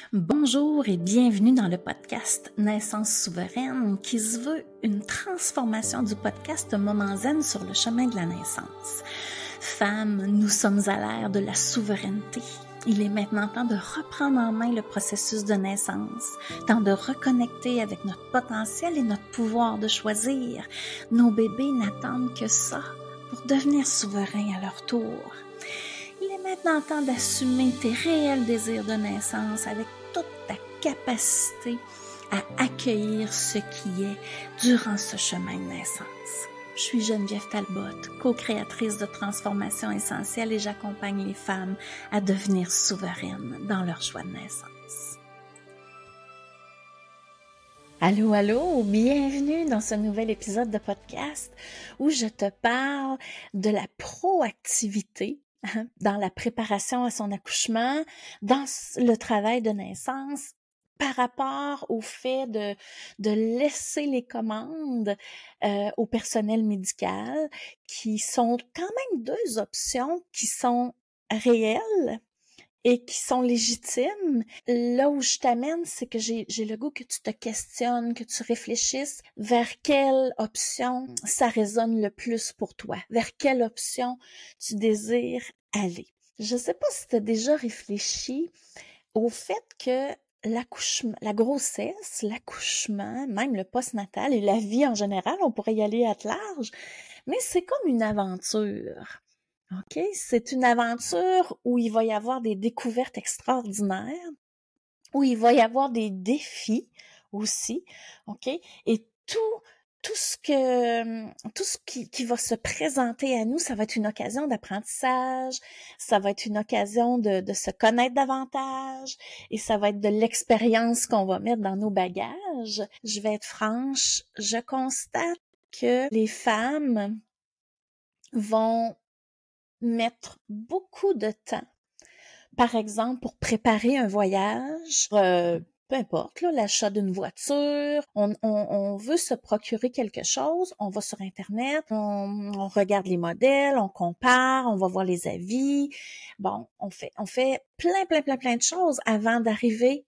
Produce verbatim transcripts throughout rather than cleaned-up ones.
Bonjour et bienvenue dans le podcast Naissance souveraine qui se veut une transformation du podcast Moment Zen sur le chemin de la naissance. Femmes, nous sommes à l'ère de la souveraineté. Il est maintenant temps de reprendre en main le processus de naissance, temps de reconnecter avec notre potentiel et notre pouvoir de choisir. Nos bébés n'attendent que ça pour devenir souverains à leur tour. Il est maintenant temps d'assumer tes réels désirs de naissance avec toute ta capacité à accueillir ce qui est durant ce chemin de naissance. Je suis Geneviève Talbot, co-créatrice de Transformation Essentielle et j'accompagne les femmes à devenir souveraines dans leur choix de naissance. Allô, allô, bienvenue dans ce nouvel épisode de podcast où je te parle de la proactivité dans la préparation à son accouchement, dans le travail de naissance, par rapport au fait de, de laisser les commandes euh, au personnel médical, qui sont quand même deux options qui sont réelles et qui sont légitimes. Là où je t'amène, c'est que j'ai, j'ai le goût que tu te questionnes, que tu réfléchisses vers quelle option ça résonne le plus pour toi, vers quelle option tu désires aller. Je sais pas si tu as déjà réfléchi au fait que l'accouchement, la grossesse, l'accouchement, même le postnatal et la vie en général, on pourrait y aller à large, mais c'est comme une aventure. OK? C'est une aventure où il va y avoir des découvertes extraordinaires, où il va y avoir des défis aussi, OK? Et tout, tout ce que, tout ce qui, qui va se présenter à nous, ça va être une occasion d'apprentissage, ça va être une occasion de, de se connaître davantage et ça va être de l'expérience qu'on va mettre dans nos bagages. Je vais être franche, je constate que les femmes vont mettre beaucoup de temps, par exemple, pour préparer un voyage, euh, peu importe, là, l'achat d'une voiture, on, on, on veut se procurer quelque chose, on va sur Internet, on, on regarde les modèles, on compare, on va voir les avis, bon, on fait, on fait plein, plein, plein, plein de choses avant d'arriver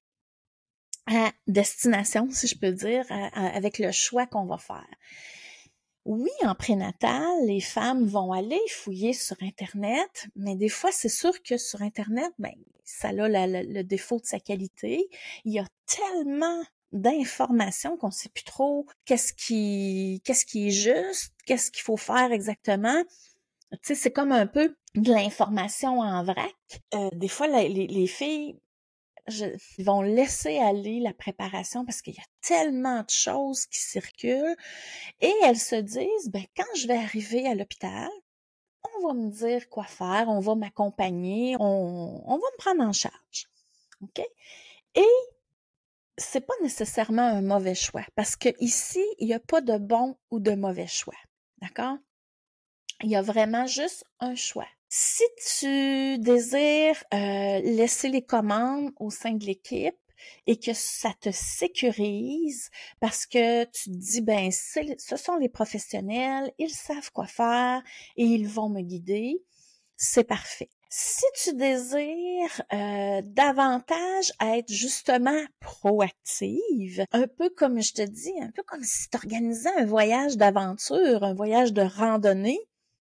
à destination, si je peux dire, à, à, avec le choix qu'on va faire. Oui, en prénatal, les femmes vont aller fouiller sur Internet, mais des fois, c'est sûr que sur Internet, ben, ça a la, la, le défaut de sa qualité. Il y a tellement d'informations qu'on sait plus trop qu'est-ce qui, qu'est-ce qui est juste, qu'est-ce qu'il faut faire exactement. Tu sais, c'est comme un peu de l'information en vrac. Euh, des fois, la, les, les filles Je, ils vont laisser aller la préparation parce qu'il y a tellement de choses qui circulent et elles se disent, ben quand je vais arriver à l'hôpital, on va me dire quoi faire, on va m'accompagner, on, on va me prendre en charge. OK? Et c'est pas nécessairement un mauvais choix parce que ici, il n'y a pas de bon ou de mauvais choix. D'accord? Il y a vraiment juste un choix. Si tu désires euh, laisser les commandes au sein de l'équipe et que ça te sécurise parce que tu te dis, ben, c'est, ce sont les professionnels, ils savent quoi faire et ils vont me guider, c'est parfait. Si tu désires euh, davantage être justement proactive, un peu comme je te dis, un peu comme si tu organisais un voyage d'aventure, un voyage de randonnée,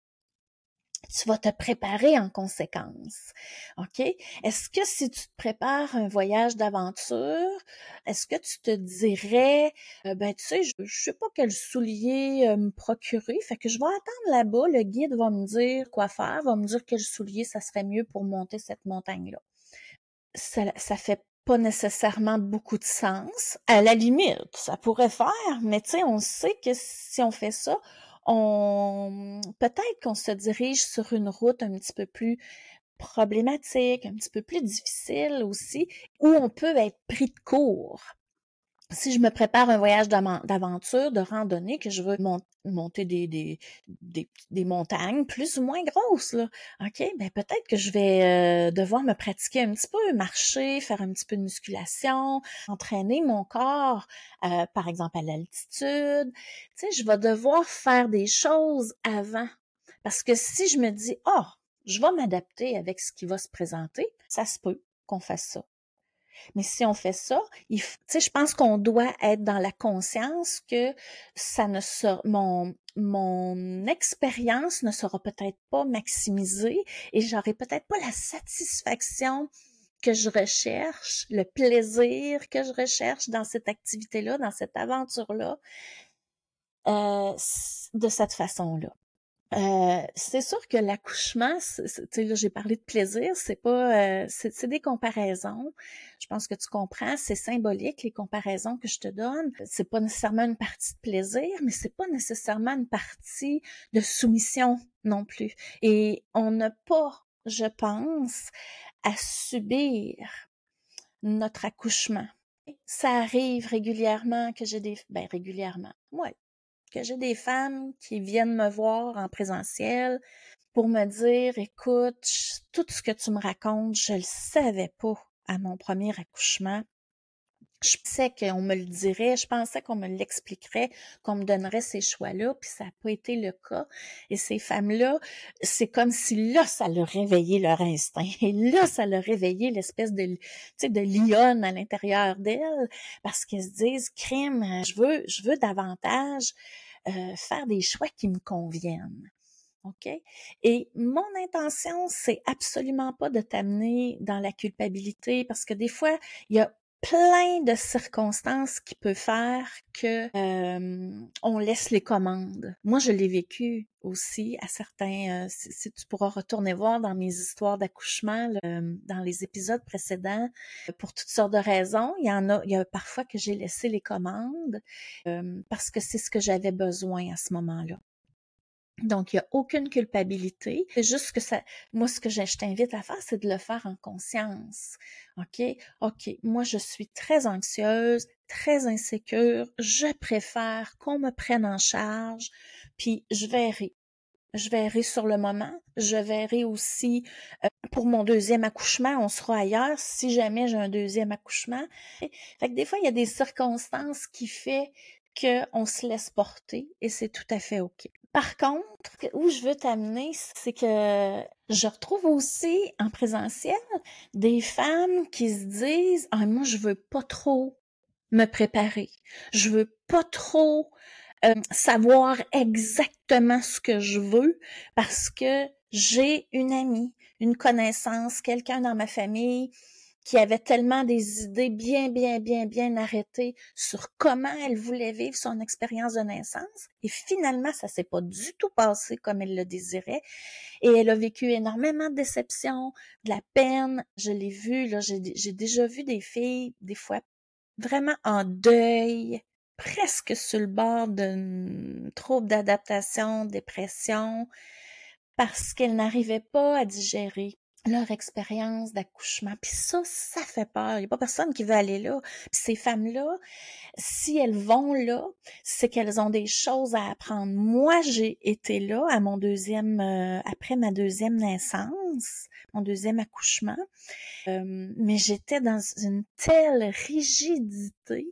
tu vas te préparer en conséquence, OK? Est-ce que si tu te prépares un voyage d'aventure, est-ce que tu te dirais, euh, ben tu sais, je, je sais pas quel soulier euh, me procurer, fait que je vais attendre là-bas, le guide va me dire quoi faire, va me dire quel soulier ça serait mieux pour monter cette montagne-là. Ça, ça fait pas nécessairement beaucoup de sens. À la limite, ça pourrait faire, mais tu sais, on sait que si on fait ça, on peut-être qu'on se dirige sur une route un petit peu plus problématique, un petit peu plus difficile aussi, où on peut être pris de court. Si je me prépare un voyage d'aventure, de randonnée, que je veux mont- monter des, des, des, des montagnes plus ou moins grosses, là, OK, ben peut-être que je vais euh, devoir me pratiquer un petit peu, marcher, faire un petit peu de musculation, entraîner mon corps, euh, par exemple à l'altitude. Tu sais, je vais devoir faire des choses avant. Parce que si je me dis, oh, je vais m'adapter avec ce qui va se présenter, ça se peut qu'on fasse ça. Mais si on fait ça, il f- tu sais, je pense qu'on doit être dans la conscience que ça ne sera, mon, mon expérience ne sera peut-être pas maximisée et j'aurai peut-être pas la satisfaction que je recherche, le plaisir que je recherche dans cette activité-là, dans cette aventure-là, euh, de cette façon-là. Euh, c'est sûr que l'accouchement, c'est, c'est- tu sais, là, j'ai parlé de plaisir, c'est pas, euh, c'est, c'est des comparaisons. Je pense que tu comprends, c'est symbolique, les comparaisons que je te donne. C'est pas nécessairement une partie de plaisir, mais c'est pas nécessairement une partie de soumission non plus. Et on n'a pas, je pense, à subir notre accouchement. Ça arrive régulièrement que j'ai des, ben régulièrement, ouais, que j'ai des femmes qui viennent me voir en présentiel pour me dire, écoute, tout ce que tu me racontes, je le savais pas à mon premier accouchement. Je pensais qu'on me le dirait, je pensais qu'on me l'expliquerait, qu'on me donnerait ces choix-là, puis ça n'a pas été le cas. Et ces femmes-là, c'est comme si là, ça leur réveillait leur instinct. Et là, ça leur réveillait l'espèce de, tu sais, de lionne à l'intérieur d'elles, parce qu'elles se disent, crime, je veux, je veux davantage euh, faire des choix qui me conviennent. OK? Et mon intention, c'est absolument pas de t'amener dans la culpabilité parce que des fois, il y a plein de circonstances qui peuvent faire que euh, on laisse les commandes. Moi, je l'ai vécu aussi à certains. Euh, si, si tu pourras retourner voir dans mes histoires d'accouchement, là, euh, dans les épisodes précédents, pour toutes sortes de raisons, il y en a. Il y a parfois que j'ai laissé les commandes euh, parce que c'est ce que j'avais besoin à ce moment-là. Donc, il n'y a aucune culpabilité. C'est juste que ça, moi, ce que je, je t'invite à faire, c'est de le faire en conscience. OK? OK. Moi, je suis très anxieuse, très insécure. Je préfère qu'on me prenne en charge. Puis, je verrai. Je verrai sur le moment. Je verrai aussi euh, pour mon deuxième accouchement, on sera ailleurs si jamais j'ai un deuxième accouchement. Fait que des fois, il y a des circonstances qui fait qu'on se laisse porter et c'est tout à fait OK. Par contre, où je veux t'amener, c'est que je retrouve aussi en présentiel des femmes qui se disent « Ah, moi, je veux pas trop me préparer. Je veux pas trop euh, savoir exactement ce que je veux parce que j'ai une amie, une connaissance, quelqu'un dans ma famille qui avait tellement des idées bien, bien, bien, bien arrêtées sur comment elle voulait vivre son expérience de naissance. Et finalement, ça s'est pas du tout passé comme elle le désirait. Et elle a vécu énormément de déceptions, de la peine. Je l'ai vu, là, j'ai, j'ai déjà vu des filles, des fois, vraiment en deuil, presque sur le bord d'un trouble d'adaptation, dépression, parce qu'elles n'arrivaient pas à digérer leur expérience d'accouchement. Puis ça, ça fait peur. Il n'y a pas personne qui veut aller là. Puis ces femmes-là, si elles vont là, c'est qu'elles ont des choses à apprendre. Moi, j'ai été là à mon deuxième, euh, après ma deuxième naissance, mon deuxième accouchement, euh, mais j'étais dans une telle rigidité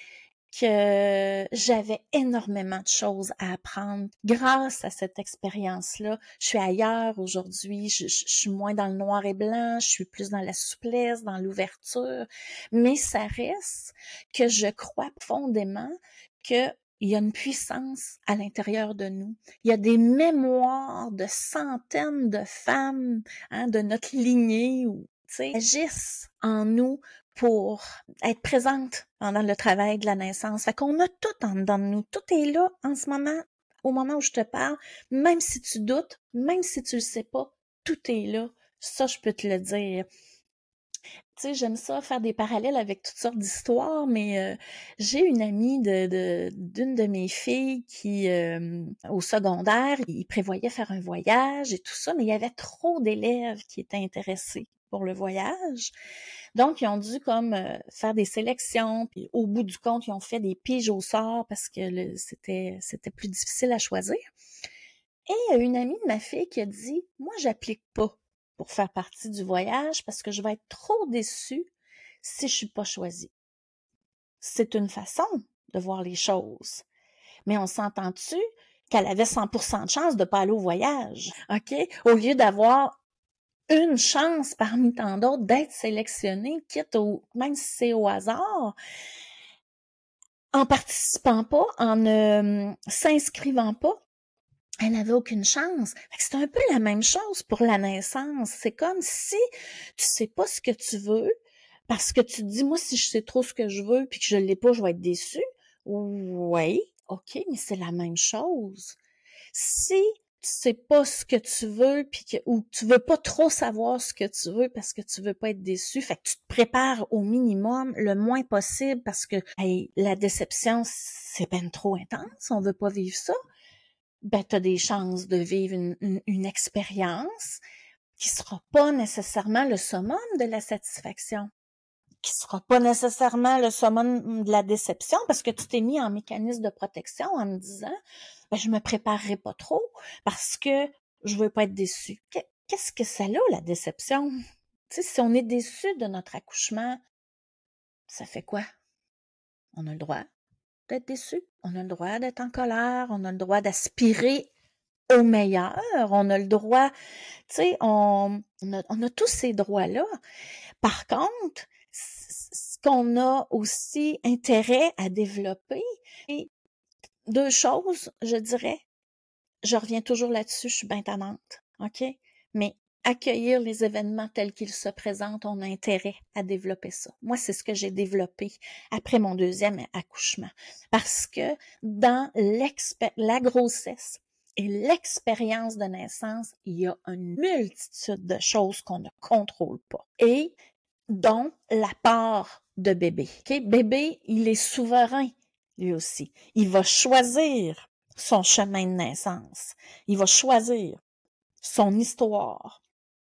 que j'avais énormément de choses à apprendre grâce à cette expérience-là. Je suis ailleurs aujourd'hui, je, je, je suis moins dans le noir et blanc, je suis plus dans la souplesse, dans l'ouverture, mais ça reste que je crois profondément que il y a une puissance à l'intérieur de nous. Il y a des mémoires de centaines de femmes hein, de notre lignée ou agissent en nous pour être présente pendant le travail de la naissance. Fait qu'on a tout en dedans de nous. Tout est là en ce moment, au moment où je te parle. Même si tu doutes, même si tu le sais pas, tout est là. Ça, je peux te le dire. Tu sais, j'aime ça faire des parallèles avec toutes sortes d'histoires, mais euh, j'ai une amie de, de d'une de mes filles qui, euh, au secondaire, il prévoyait faire un voyage et tout ça, mais il y avait trop d'élèves qui étaient intéressés pour le voyage. Donc, ils ont dû comme euh, faire des sélections, puis au bout du compte, ils ont fait des piges au sort parce que le, c'était c'était plus difficile à choisir. Et il y a une amie de ma fille qui a dit « Moi, j'applique pas pour faire partie du voyage parce que je vais être trop déçue si je suis pas choisie. » C'est une façon de voir les choses. Mais on s'entend-tu qu'elle avait cent pour cent de chance de pas aller au voyage, OK? Au lieu d'avoir une chance parmi tant d'autres d'être sélectionnée, quitte au, même si c'est au hasard, en participant pas, en ne euh, s'inscrivant pas, elle n'avait aucune chance. C'est un peu la même chose pour la naissance. C'est comme si tu sais pas ce que tu veux, parce que tu te dis, moi, si je sais trop ce que je veux, puis que je l'ai pas, je vais être déçue. Oui, ok, mais c'est la même chose. Si tu sais pas ce que tu veux, puis que, ou tu veux pas trop savoir ce que tu veux parce que tu veux pas être déçu, fait que tu te prépares au minimum, le moins possible, parce que hey, la déception, c'est ben trop intense, on veut pas vivre ça. Ben, tu as des chances de vivre une, une, une expérience qui sera pas nécessairement le summum de la satisfaction, qui sera pas nécessairement le summum de la déception, parce que tu t'es mis en mécanisme de protection en me disant, ben, je me préparerai pas trop parce que je veux pas être déçue. Qu'est-ce que ça a, la déception? Tu sais, si on est déçu de notre accouchement, ça fait quoi? On a le droit d'être déçu, on a le droit d'être en colère, on a le droit d'aspirer au meilleur, on a le droit, tu sais, on, on, a, on a tous ces droits-là. Par contre, ce qu'on a aussi intérêt à développer, et deux choses, je dirais, je reviens toujours là-dessus, je suis bien tannante, OK? Mais accueillir les événements tels qu'ils se présentent, on a intérêt à développer ça. Moi, c'est ce que j'ai développé après mon deuxième accouchement. Parce que dans la grossesse et l'expérience de naissance, il y a une multitude de choses qu'on ne contrôle pas. Et dont la part de bébé. Okay? Bébé, il est souverain, lui aussi. Il va choisir son chemin de naissance. Il va choisir son histoire.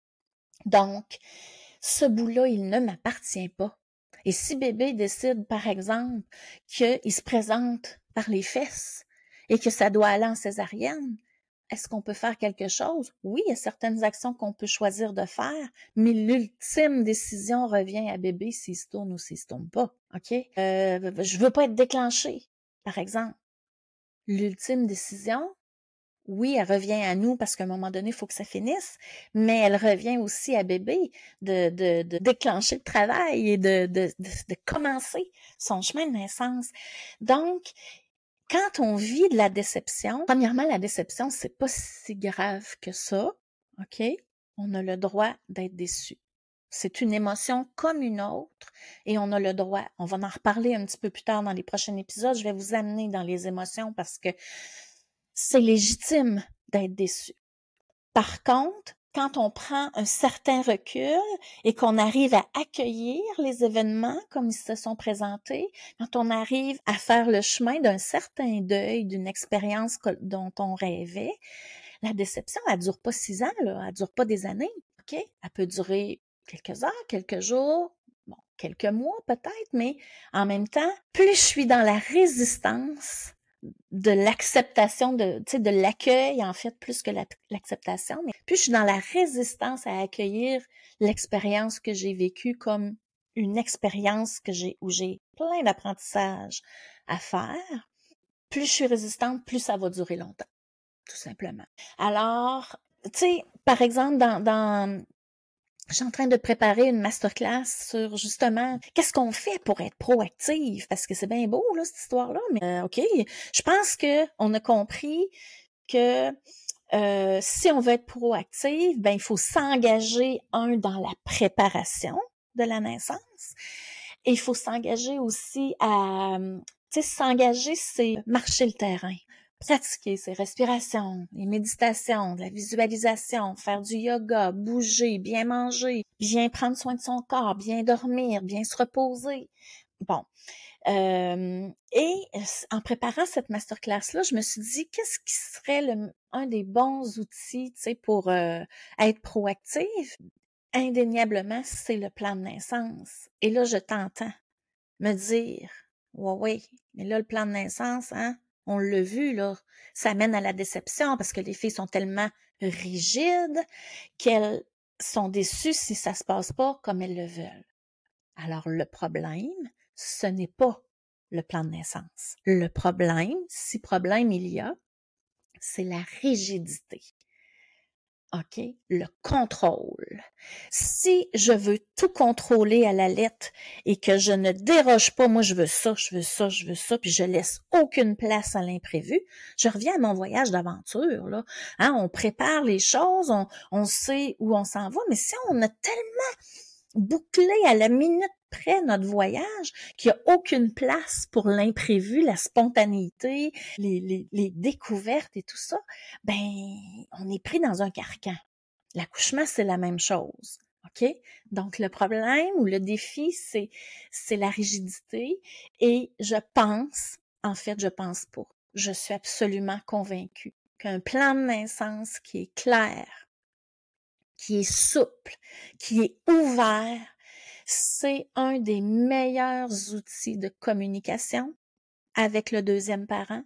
Donc, ce bout-là, il ne m'appartient pas. Et si bébé décide, par exemple, qu'il se présente par les fesses et que ça doit aller en césarienne, est-ce qu'on peut faire quelque chose? Oui, il y a certaines actions qu'on peut choisir de faire, mais l'ultime décision revient à bébé s'il se tourne ou s'il se tourne pas. OK? Euh, je veux pas être déclenchée, par exemple. L'ultime décision, oui, elle revient à nous parce qu'à un moment donné, il faut que ça finisse, mais elle revient aussi à bébé de, de, de déclencher le travail et de, de, de, de commencer son chemin de naissance. Donc, quand on vit de la déception, premièrement, la déception, c'est pas si grave que ça, OK? On a le droit d'être déçu. C'est une émotion comme une autre et on a le droit, on va en reparler un petit peu plus tard dans les prochains épisodes, je vais vous amener dans les émotions parce que c'est légitime d'être déçu. Par contre, quand on prend un certain recul et qu'on arrive à accueillir les événements comme ils se sont présentés, quand on arrive à faire le chemin d'un certain deuil, d'une expérience dont on rêvait, la déception, elle dure pas six ans, là, elle dure pas des années, OK? Elle peut durer quelques heures, quelques jours, bon, quelques mois peut-être, mais en même temps, plus je suis dans la résistance de l'acceptation, de, tu sais, de l'accueil, en fait, plus que la, l'acceptation. Mais puis, je suis dans la résistance à accueillir l'expérience que j'ai vécue comme une expérience que j'ai, où j'ai plein d'apprentissage à faire. Plus je suis résistante, plus ça va durer longtemps, tout simplement. Alors, tu sais, par exemple, dans, dans je suis en train de préparer une masterclass sur justement qu'est-ce qu'on fait pour être proactive, parce que c'est bien beau là cette histoire-là, mais euh, ok, je pense que on a compris que euh, si on veut être proactive, ben il faut s'engager un dans la préparation de la naissance, et il faut s'engager aussi à, tu sais, s'engager, c'est marcher le terrain. Pratiquer ses respirations, les méditations, la visualisation, faire du yoga, bouger, bien manger, bien prendre soin de son corps, bien dormir, bien se reposer. Bon. Euh, et en préparant cette masterclass-là, je me suis dit, qu'est-ce qui serait le, un des bons outils, tu sais, pour euh, être proactif? Indéniablement, c'est le plan de naissance. Et là, je t'entends me dire, ouais, oui, mais là, le plan de naissance, hein, on l'a vu, là, ça mène à la déception parce que les filles sont tellement rigides qu'elles sont déçues si ça se passe pas comme elles le veulent. Alors, le problème, ce n'est pas le plan de naissance. Le problème, si problème il y a, c'est la rigidité. OK? Le contrôle. Si je veux tout contrôler à la lettre et que je ne déroge pas, moi je veux ça, je veux ça, je veux ça, puis je laisse aucune place à l'imprévu, je reviens à mon voyage d'aventure, là. Hein, on prépare les choses, on, on sait où on s'en va, mais si on a tellement bouclé à la minute près notre voyage, qu'il n'y a aucune place pour l'imprévu, la spontanéité, les, les, les découvertes et tout ça, ben, on est pris dans un carcan. L'accouchement, c'est la même chose. OK? Donc, le problème ou le défi, c'est, c'est la rigidité. Et je pense, en fait, je pense pas. Je suis absolument convaincue qu'un plan de naissance qui est clair, qui est souple, qui est ouvert, c'est un des meilleurs outils de communication avec le deuxième parent,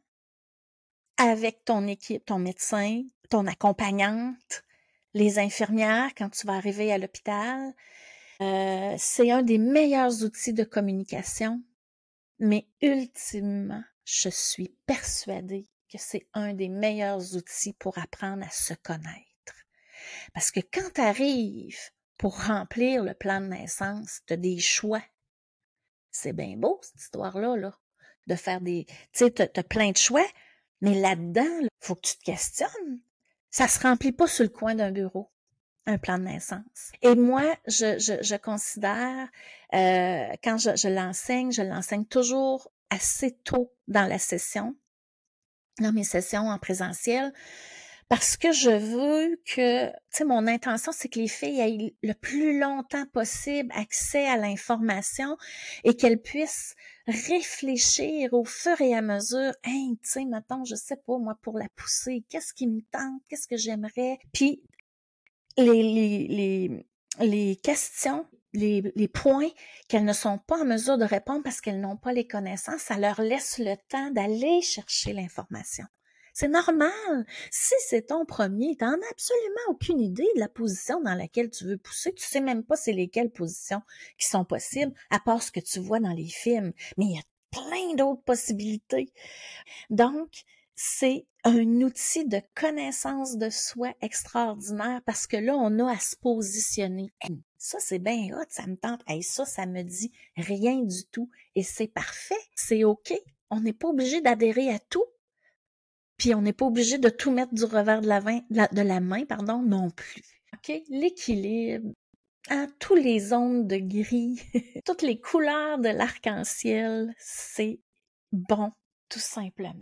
avec ton équipe, ton médecin, ton accompagnante, les infirmières quand tu vas arriver à l'hôpital. Euh, c'est un des meilleurs outils de communication, mais ultimement, je suis persuadée que c'est un des meilleurs outils pour apprendre à se connaître. Parce que quand tu arrives pour remplir le plan de naissance, tu as des choix. C'est bien beau, cette histoire-là, là, de faire des... Tu sais, tu as plein de choix, mais là-dedans, il faut que tu te questionnes. Ça se remplit pas sur le coin d'un bureau, un plan de naissance. Et moi, je, je, je considère, euh, quand je, je l'enseigne, je l'enseigne toujours assez tôt dans la session, dans mes sessions en présentiel, parce que je veux que, tu sais, mon intention, c'est que les filles aient le plus longtemps possible accès à l'information et qu'elles puissent réfléchir au fur et à mesure. Hey, tu sais, mettons, je sais pas, moi, pour la pousser, qu'est-ce qui me tente, qu'est-ce que j'aimerais? Puis, les, les, les, les questions, les, les points qu'elles ne sont pas en mesure de répondre parce qu'elles n'ont pas les connaissances, ça leur laisse le temps d'aller chercher l'information. C'est normal. Si c'est ton premier, tu n'en as absolument aucune idée de la position dans laquelle tu veux pousser. Tu sais même pas c'est lesquelles positions qui sont possibles, à part ce que tu vois dans les films. Mais il y a plein d'autres possibilités. Donc, c'est un outil de connaissance de soi extraordinaire parce que là, on a à se positionner. Hey, ça, c'est bien hot, ça me tente. Hey, ça, ça me dit rien du tout. Et c'est parfait, c'est OK. On n'est pas obligé d'adhérer à tout. Puis on n'est pas obligé de tout mettre du revers de la, main, de la main, pardon, non plus. OK? L'équilibre, hein, tous les ondes de gris, toutes les couleurs de l'arc-en-ciel, c'est bon, tout simplement.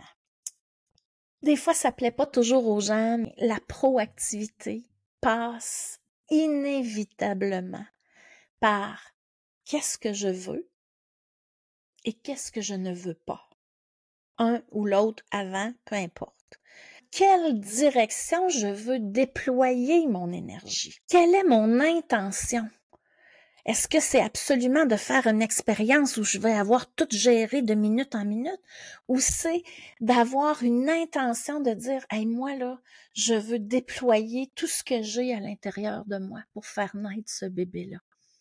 Des fois, ça plaît pas toujours aux gens, mais la proactivité passe inévitablement par qu'est-ce que je veux et qu'est-ce que je ne veux pas. Un ou l'autre avant, peu importe. Quelle direction je veux déployer mon énergie? Quelle est mon intention? Est-ce que c'est absolument de faire une expérience où je vais avoir tout géré de minute en minute? Ou c'est d'avoir une intention de dire, hey, moi là, je veux déployer tout ce que j'ai à l'intérieur de moi pour faire naître ce bébé-là?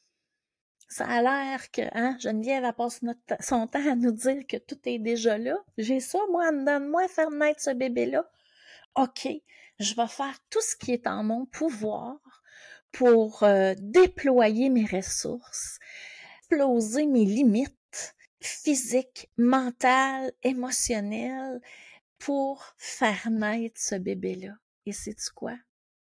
Ça a l'air que, hein, Geneviève, elle passe notre, son temps à nous dire que tout est déjà là. J'ai ça, moi, en dedans de moi, faire naître ce bébé-là. OK, je vais faire tout ce qui est en mon pouvoir pour euh, déployer mes ressources, exploser mes limites physiques, mentales, émotionnelles pour faire naître ce bébé-là. Et sais-tu quoi?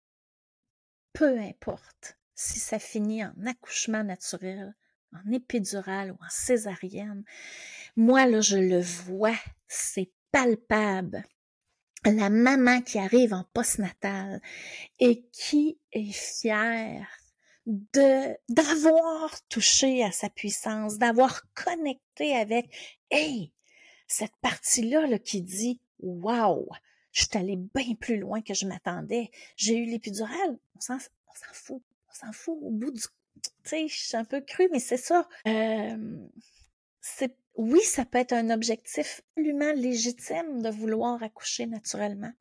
Peu importe si ça finit en accouchement naturel, en épidural ou en césarienne, moi, là, je le vois, c'est palpable. La maman qui arrive en postnatal et qui est fière de d'avoir touché à sa puissance, d'avoir connecté avec, hey, cette partie-là là, qui dit, wow, je suis allée bien plus loin que je m'attendais. J'ai eu l'épidurale, on s'en, on s'en fout, on s'en fout au bout du, tu sais, je suis un peu crue, mais c'est ça. Euh, c'est Oui, ça peut être un objectif absolument légitime de vouloir accoucher naturellement.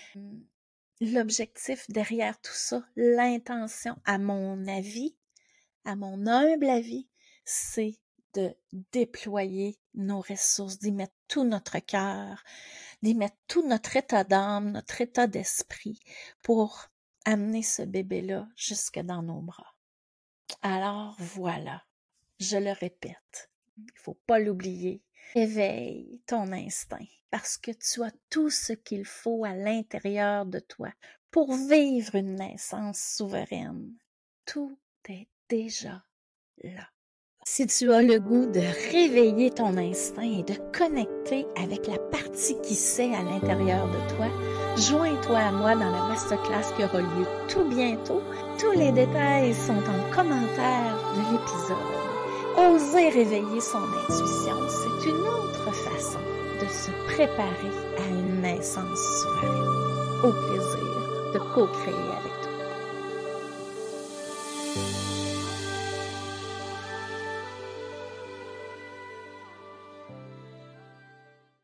L'objectif derrière tout ça, l'intention, à mon avis, à mon humble avis, c'est de déployer nos ressources, d'y mettre tout notre cœur, d'y mettre tout notre état d'âme, notre état d'esprit pour amener ce bébé-là jusque dans nos bras. Alors voilà, je le répète, il ne faut pas l'oublier. Éveille ton instinct parce que tu as tout ce qu'il faut à l'intérieur de toi pour vivre une naissance souveraine. Tout est déjà là. Si tu as le goût de réveiller ton instinct et de connecter avec la partie qui sait à l'intérieur de toi, joins-toi à moi dans la masterclass qui aura lieu tout bientôt. Tous les détails sont en commentaire de l'épisode. Oser réveiller son intuition, c'est une autre façon de se préparer à une naissance souveraine. Au plaisir de co-créer avec toi.